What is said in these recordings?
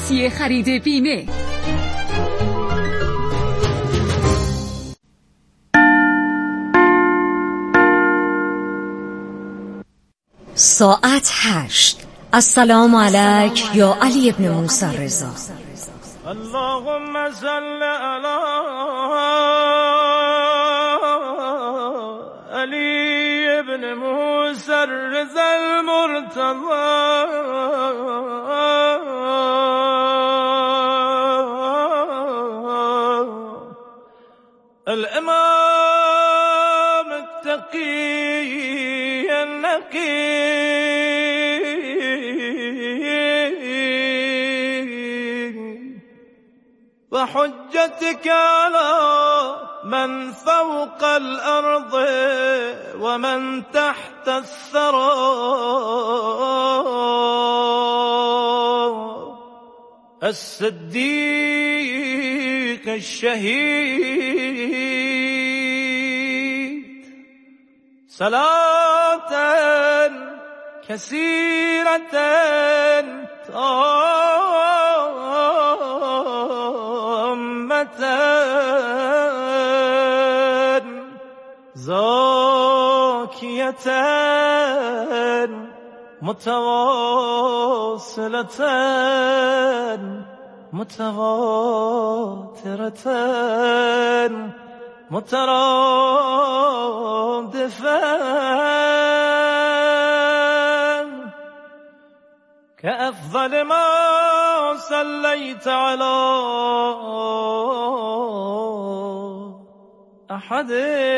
پالیسی خرید بیمه. ساعت 8. السلام علیک یا علی ابن موسی رضا. اللهم صل علی علی ابن موسی رضا المرتضی الامام التقی النقی وحجتك على من فوق الأرض ومن تحت الثرى الصديق الشهيد صلاة كثيرة زاكية متواصلة متواترة مترادفة كأفضل ما صليت على أحد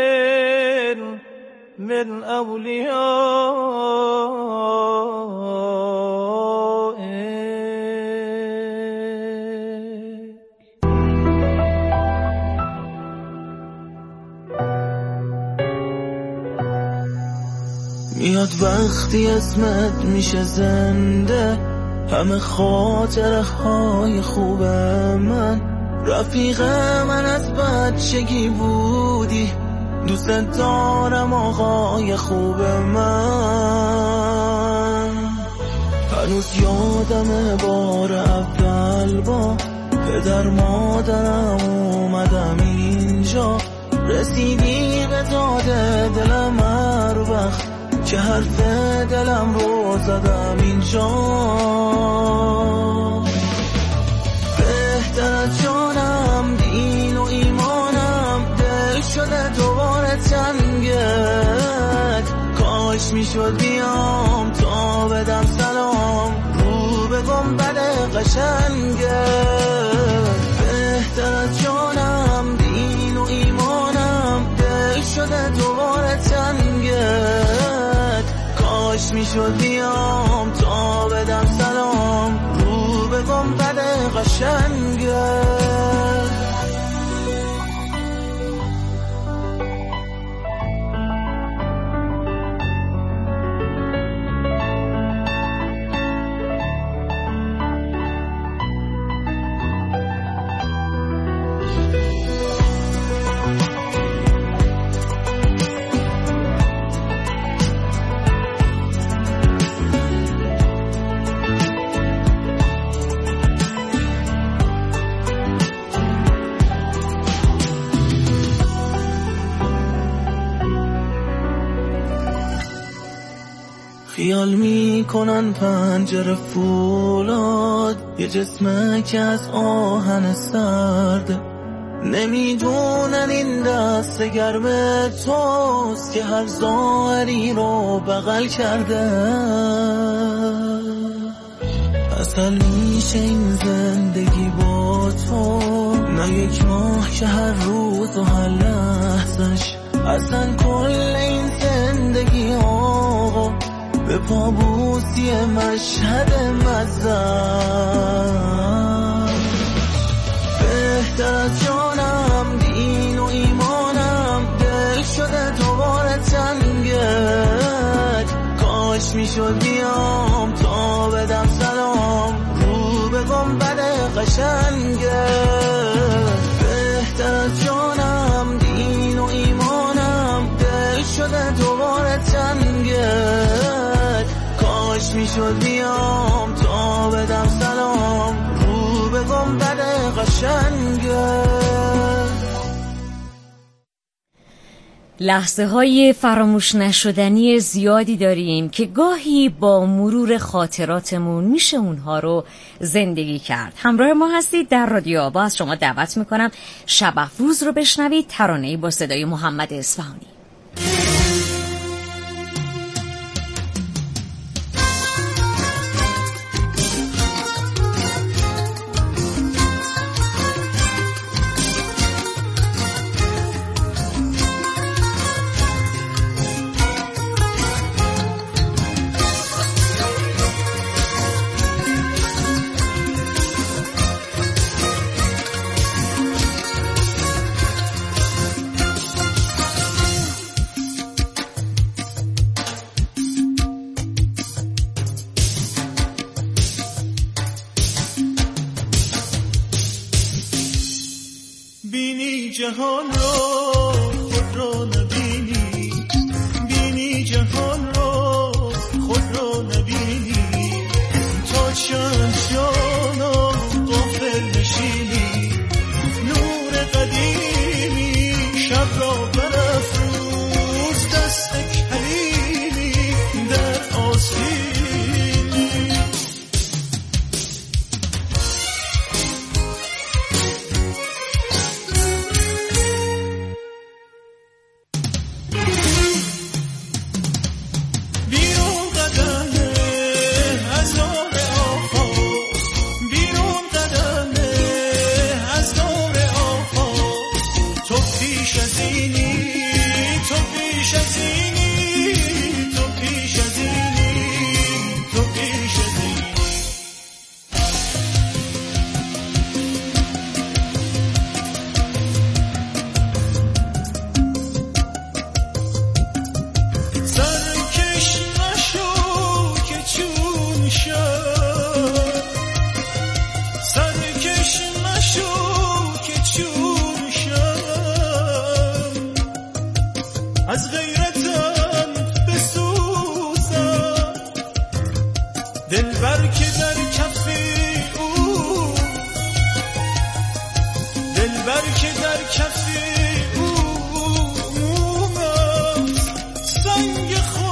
من أوليائك. میاد وقتی اسمت میشه زنده، همه خاطره های خوب من، رفیق من از بچگی بودی، دوست دارم آقای خوب من. هنوز یادم بار اول با پدر مادرم اومدم اینجا، رسیدی به داده دلم هر وقت که حرف دلم رو زدم اینجا. بهتر از جانم دین و ایمانم، دل شده دوباره تنگت، کاش میشد بیام تا بدم سلام رو به گنبد قشنگت. بهتر از جانم دین و ایمانم، دل شده دوباره تنگت، کاش میشد بیام تا بدم سلام رو به گنبد قشنگت. خیال میکنن پنجره فولاد، یه جسمه که از آهن سرده، نمیدونن این دست گرم توست که هر ظاهری رو بغل کرده. اصل میشه این زندگی با تو، نه یک ماه که هر روز و هر لحظش، اصلا کل این زندگی آقا به پابوسی مشهد مزن. بهتر از جانم دین و ایمانم، دل شده دوباره تنگت، کاش میشد بیام تا بدم سلام رو به گنبد قشنگت. بهتر از جانم دین و ایمانم، دل شده دوباره تنگت، کاش میشد بیام تا بدم سلام رو قشنگه. لحظه های فراموش نشدنی زیادی داریم که گاهی با مرور خاطراتمون میشه اونها رو زندگی کرد. همراه ما هستید در رادیو آوا. از شما دعوت میکنم شب افروز رو بشنوید، ترانه‌ای با صدای محمد اصفهانی. بینی جهان رو خود رو نبینی، بینی جهان رو خود رو نبینی، تا چند جانم غافل نشینی، نور قدیمی شب را برافروز، دست کلیمی در آسینی. از غیرتم بسوزم، دلبر که در کف او، دلبر که در کف او سنگ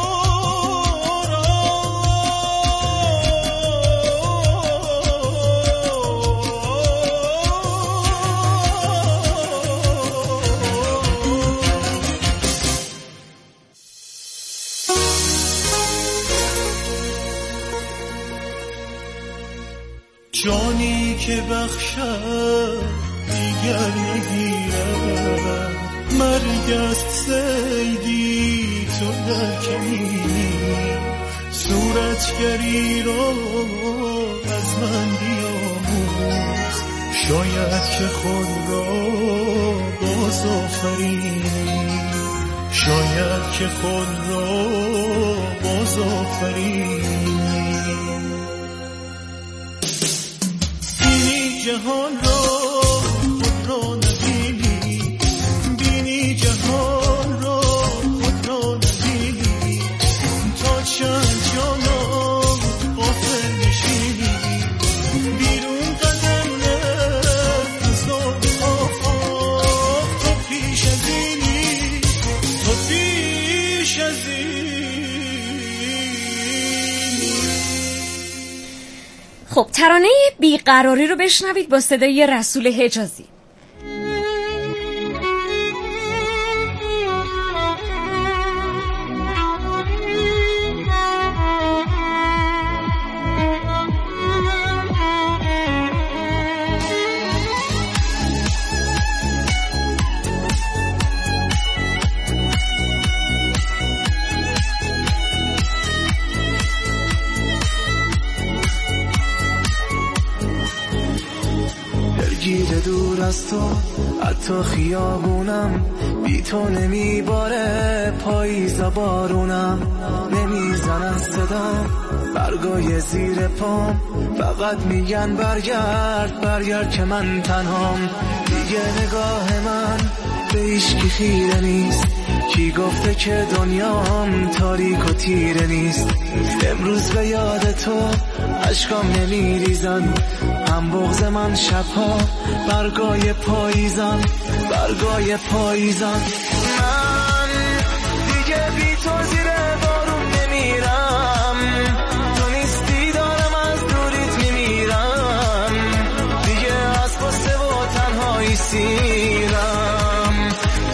جانی که بخشد دیگر نگیرد، مرگ است صیدی تو در کمینی، صورتگری را از من بیاموز، شاید که خود را باز آفرینی، شاید که خود را باز آفرینی. جهان را خود را نبینی، بینی جهان را خود را نبینی، تا چند جانم غافل نشینی، بیرون قدم نه از آفاق، تو پیش از اینی، تو پیش از اینی. خب ترانه بیقراری رو بشنوید با صدای رسول حجازی. گیر دور از تو حتی خیابونم، بی تو نمیباره پاییزا بارونم، نمیزنن صدام برگای زیر پام، فقط میگن برگرد برگرد که من تنهام، دیگه نگاه من به هیچکی خیره نیست. کی گفته که دنیام تاریک و تیره نیست؟ امروز به یاد تو اشکام نمیریزن، هم بغض من شبها برگای پاییزن، برگای پاییزن. من دیگه بی تو زیر بارون نمیرم، تو نیستی دارم از دوریت میمیرم، دیگه از قصه و تنهایی سیرم.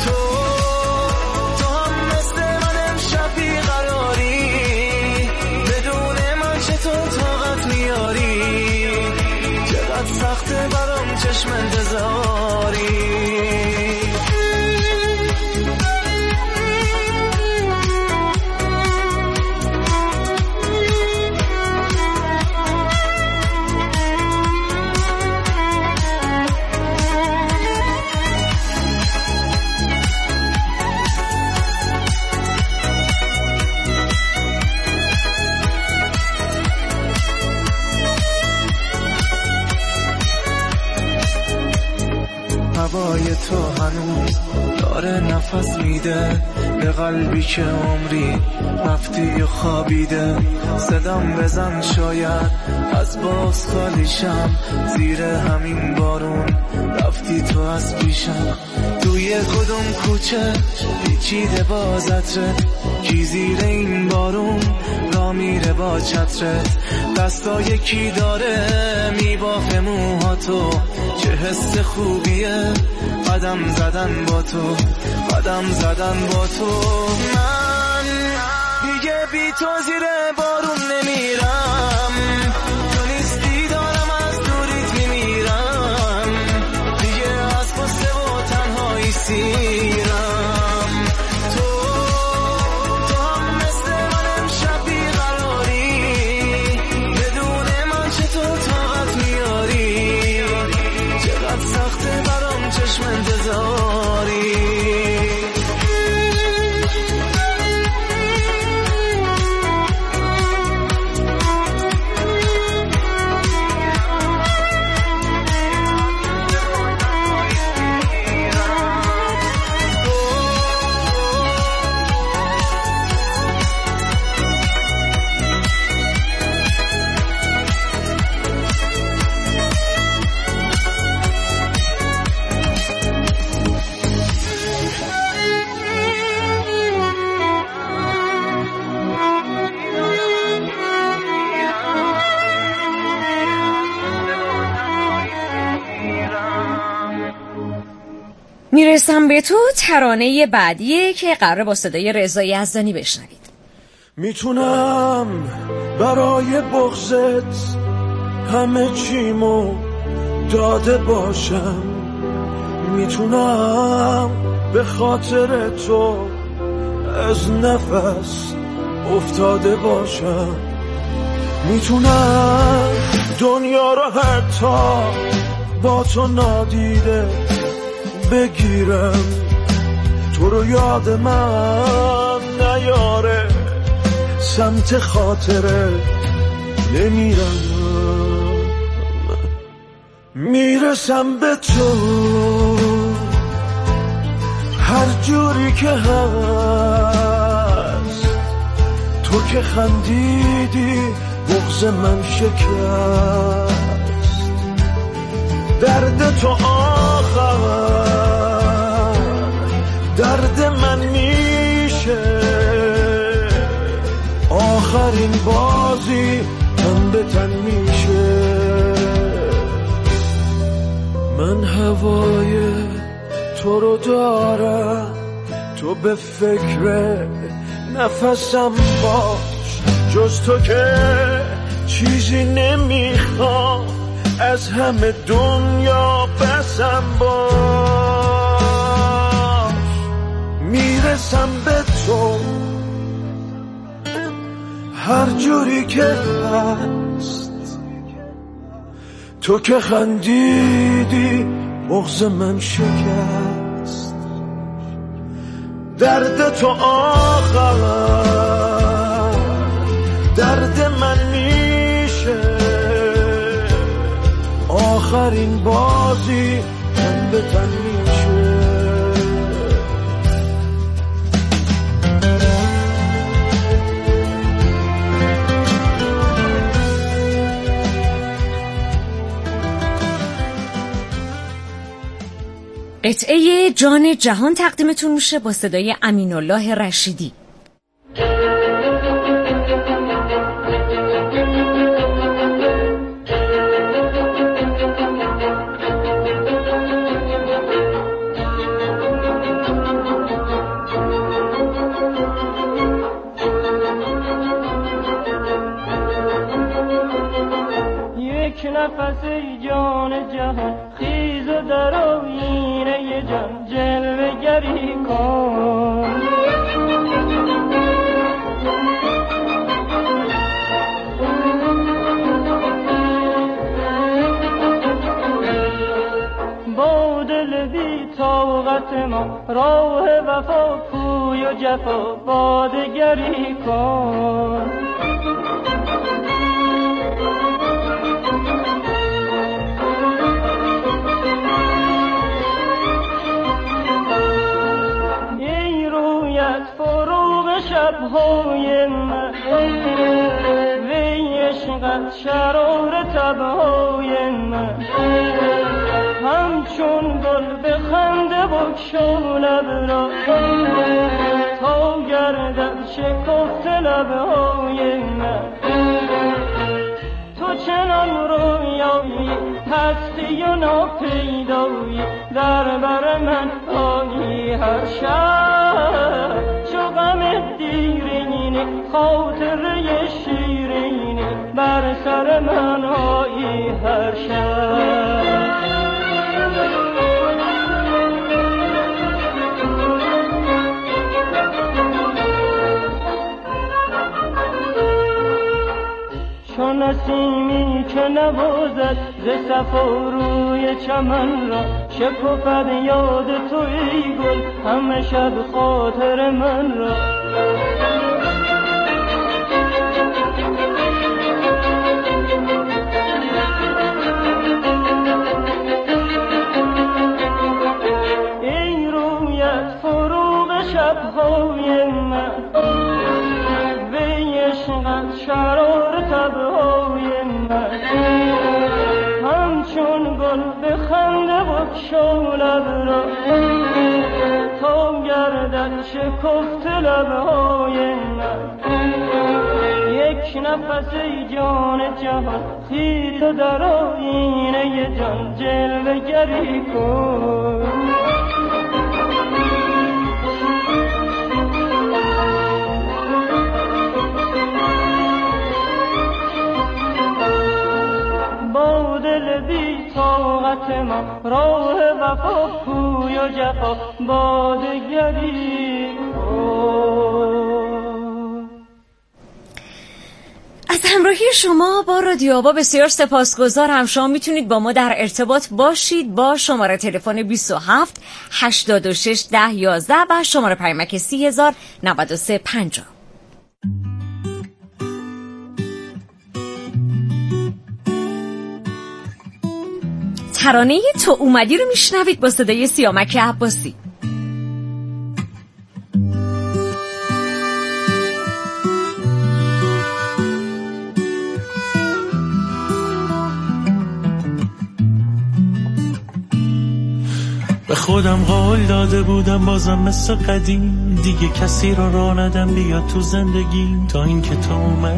تو هم مثل من امشب بیقراری، بدون من چطور طاقت میاری؟ چقدر سخته برام چشم انتظاری. هوای تو هنوز داره نفس میده به قلبی که عمری رفتی و خوابیده. صدام بزن شاید از باز خالیشم، زیر همین بارون رفتی تو از پیشم. توی کدوم کوچه پیچیده با عطرت، کی زیر این بارون را میره با چترت؟ دستای کی داره میبافه موهاتو؟ چه حس خوبیه قدم زدن با تو، قدم زدن با تو. من دیگه بی تو زیر بارون نمیرم، تو نیستی دارم از دوریت میمیرم، دیگه از قصه و تنهایی سیرم. تو هم مثل من امشب بیقراری، بدون من چطور طاقت میاری؟ چقدر سخته برام چشم انتظاری. میرسم به تو ترانه بعدیه که قراره با صدای رضا یزدانی بشنوید. میتونم برای بغضت همه چیمو داده باشم، میتونم به خاطر تو از نفس افتاده باشم، میتونم دنیا رو حتی با تو نادیده بگیرم، تو رو یاد من نیاره، سمت خاطره نمیرم. میرسم به تو هر جوری که هست، تو که خندیدی بغض من شکست، درد تو آخر درد من میشه، آخرین بازی تن به تن میشه. من هوای تو رو دارم، تو به فکر نفسم باش، جز تو که چیزی نمیخوام، از همه دنیا بسم باش. میرسم به تو هر جوری که هست، تو که خندیدی بغض من شکست، درد تو آخر درد من میشه، آخرین بازی تن به تن میشه. قطعه جان جهان تقدیمتون میشه با صدای امین الله رشیدی. یک نفس ای جان جهان خیز و در آیینه جان جلوه گری کن. با دل بی طاقت ما راه وفا کوی و جفا بادگری کن. شب‌های من وی عشقت شرار تب‌های من همچون گل به خنده بگشا لب را تا گردد شکفت لب‌های من. تو چنان رویایی هستی و ناپیدایی در بر من آیی هر شب چو غم دیرینی خاطره شیرینی بر سر من آیی هر شب. چون نسیمی که نوازد ز صفا روی چمن را شکفد یاد تو ای گل همه شب خاطر من را. ای رویت فروغ شب‌های من وی عشقت شرار تب‌های من همچون گل به خنده بگشا لب را تا گردد شکفت لب‌های من. یک نفس ای جان جهان خیز و در آیینه جان جلوه گری کن. با دل بی طاقت ما راه وفا کوی و جفا بادگری کن. از همراهی شما با رادیو آوا بسیار سپاسگزارم. شما میتونید با ما در ارتباط باشید با شماره تلفن 27 86 10 11 و شماره پیامک 3009350. ترانه تو اومدی رو میشنوید با صدای سیامک عباسی. به خودم قول داده بودم بازم مثل قدیم دیگه کسی رو راه ندم بیاد تو زندگیم تا اینکه تو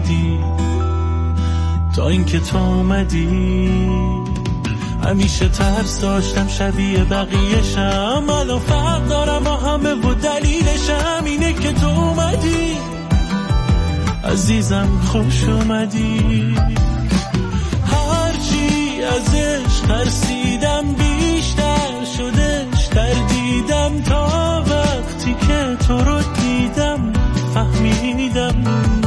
اومدی همیشه ترس داشتم شبیه بقیه‌شم الان فرق دارم با همه و دلیلشم اینه که تو اومدی عزیزم خوش اومدی. هرچی ازش ترسیدم بیشتر شدش تردیدم تا وقتی که تو رو دیدم فهمیدم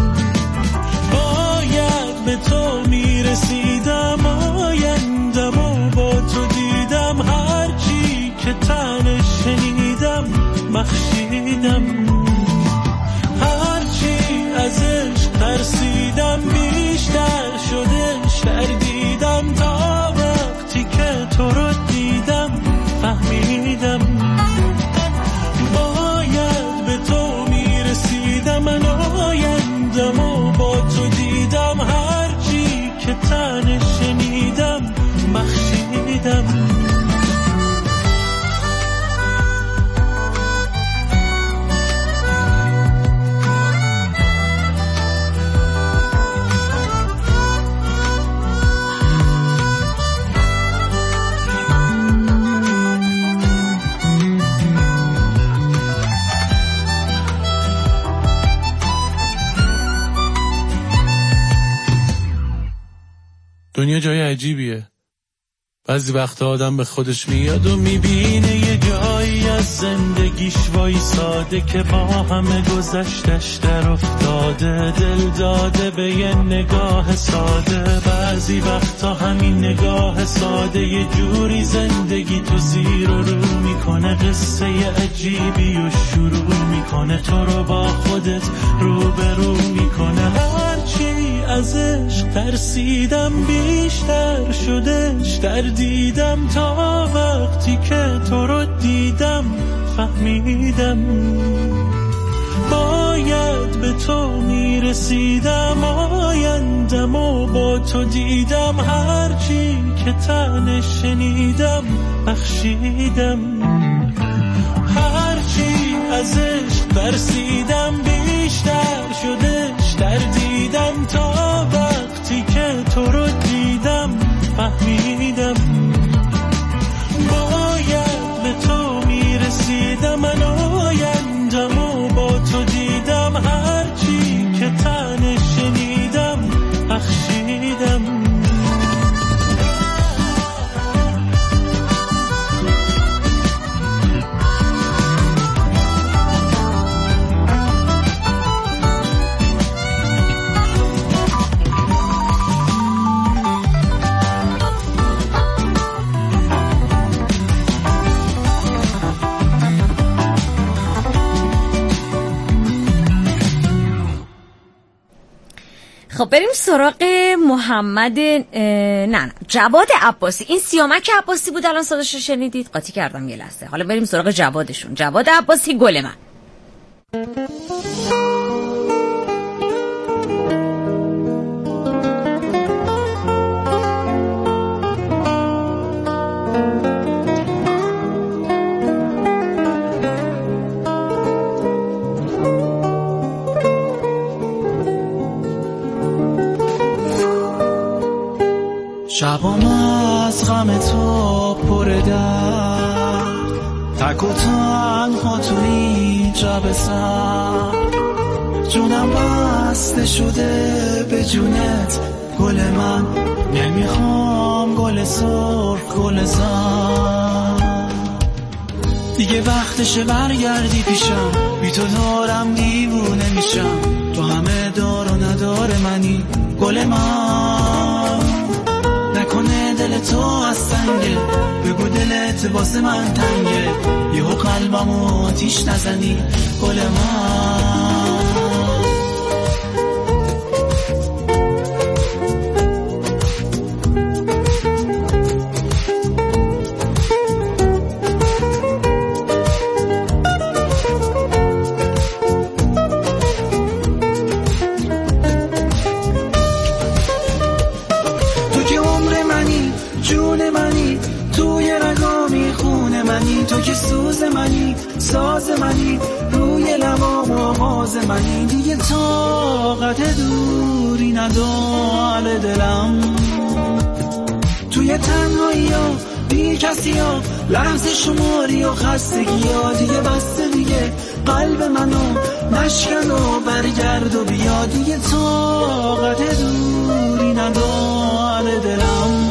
باید به تو میرسیدم آیندم و با تو دیدم هرچی که تنش شنیدم بخشیدم هرچی ازش ترسیدم بیشتر شدش تردیدم تا دنیا جای عجیبیه. بعضی وقت آدم به خودش میاد و میبینه یه جایی از زندگیش وایساده که با همه گذشتش در افتاده، دل داده به یه نگاه ساده. بعضی وقتا همین نگاه ساده یه جوری زندگی تو زیر و رو میکنه، قصه عجیبی و شروع میکنه، تو رو با خودت روبرو میکنه. هرچی از عشق ترسیدم بیشتر شدش، در دیدم تا وقتی که تو رو دیدم فهمیدم باید به تو میرسیدم، آیندم و با تو دیدم، هرچی که تنش شنیدم بخشیدم. هرچی از عشق ترسیدم بیشتر شدش، در دیدم تا وقتی که تو رو دیدم فهمیدم باید به تو میرسیدم، من آیندم و با تو دیدم، هرچی که تنش شنیدم بخشیدم. خب بریم سراغ محمد جواد عباسی. این سیامک عباسی بود الان صداش رو شنیدید، قاطی کردم یه لحظه. حالا بریم سراغ جوادشون. جواد عباسی، گل من. شبام از غم تو پر درد، تک و تنها تو این شب سرد، جونم بسته شده به جونت گل من، نمیخوام گل سرخ گل زرد. دیگه وقتشه برگردی پیشم، بی تو دارم دیوونه میشم، تو همه دار و ندار منی گل من. نکنه دل تو از سنگه، بگو دلت واسه من تنگه، یهو قلبمو آتیش نزنی گل من. تو که سوز منی، ساز منی، روی لبام آواز منی، دیگه طاقت دوری نداره دلم، توی تنهایی ها بی کسی ها، لحظه شماری و خستگی ها، دیگه بسته دیگه قلب منو نشکن و برگرد و بیا، دیگه طاقت دوری نداره دلم،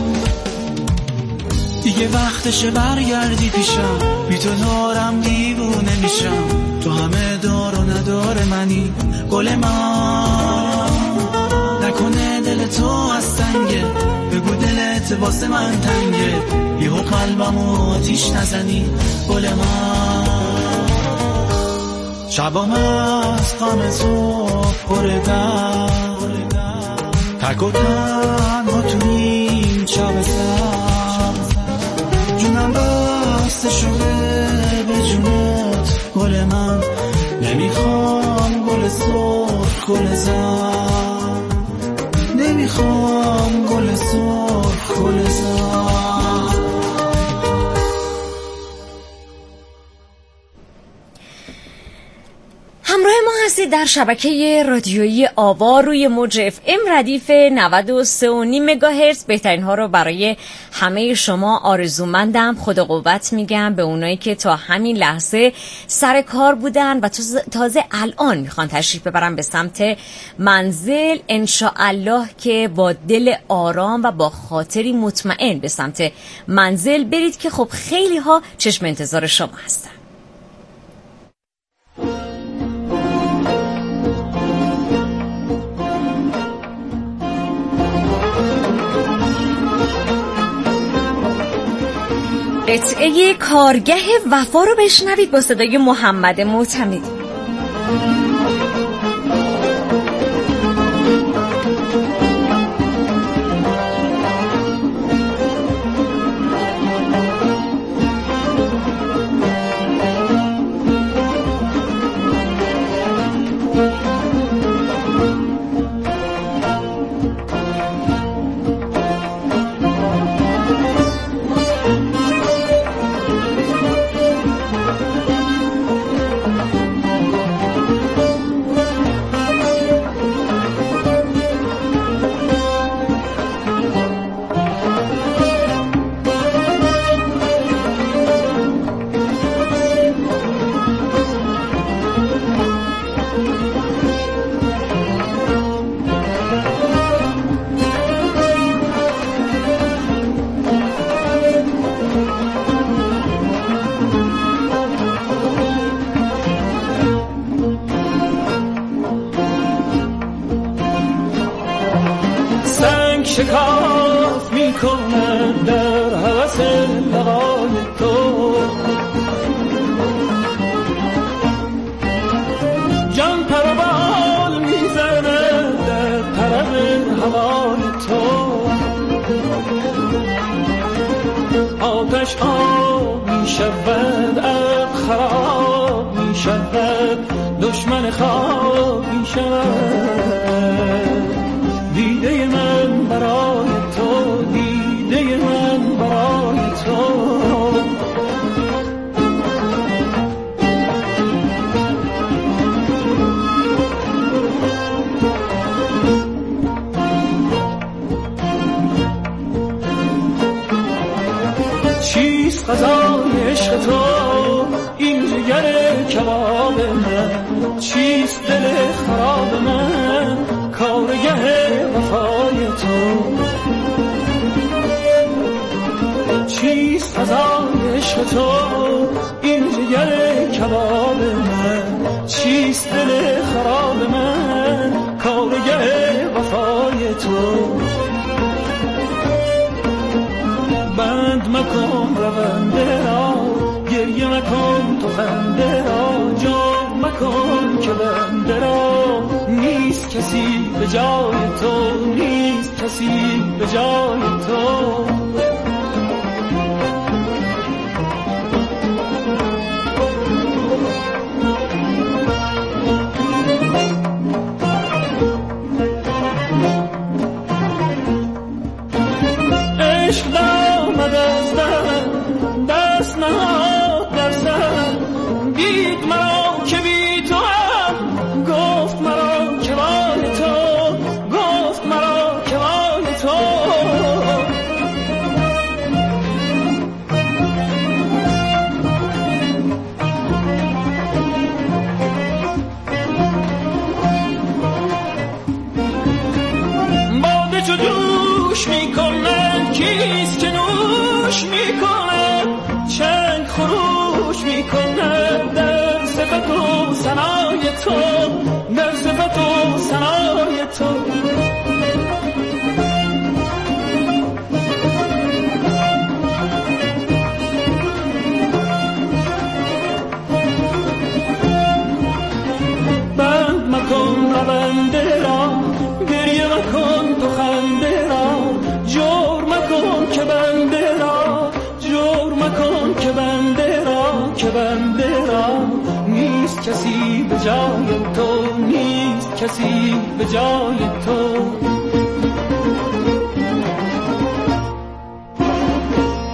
دیگه وقتشه برگردی پیشم، بی تو دارم دیوونه میشم، تو همه دار و ندار منی گل من. نکنه دل تو از سنگه، بگو دلت واسه من تنگه، یهو قلبمو آتیش نزنی گل من. شبام از غم تو پر درد، تک و تنها تو این شب سرد، جونم بسته شده به جونت گل من، نمیخوام گل سرخ گل زرد، نمیخوام گل سرخ گل زرد. همراه ما هستید هستید در شبکه رادیویی آوا روی موج FM ردیف 93.5 مگاهرتز. بهترین ها رو برای همه شما آرزومندم. خدا قوت میگم به اونایی که تا همین لحظه سر کار بودن و تازه الان میخوان تشریف ببرن به سمت منزل. انشاءالله که با دل آرام و با خاطری مطمئن به سمت منزل برید که خب خیلی ها چشم انتظار شما هستن. قطعه کارگه وفا رو بشنوید با صدای محمد معتمدی. شکاف میکنه در هوس لقای تو، جان پروبال میزنه در طرف هوای تو، آتش آب میشود اب خراب میشود، دشمن خواب میشود. دیده من برای تو، دیده من برای تو، چیست غذای عشق تو این جگر کباب من، چیست دل خراب من کارگه وفای تو، چیست غذای عشق تو این جگر کباب من، چیست دل خراب من کارگه وفای تو. بند مکن رونده را، گریه مکن تو خنده را، جام مکن که بنده را نیست کسی به جای تو، نیست کسی به جای تو. عشق دامد از دست نهاد در سر، دید مرا که بی تو هم، گفت مرا که وای تو، گفت مرا که وای تو. باده چو جوش میکنه، کیست که نوش میکنه، چنگ خروش میکنه در صفت و ثنای تو، در صفت و ثنای تو. بند مکن رونده را، گریه مکن تو خنده را، جور مکن که بنده را، جور مکن که بنده را، که بنده را نیست کسی به جای تو، نیست کسی به جای تو.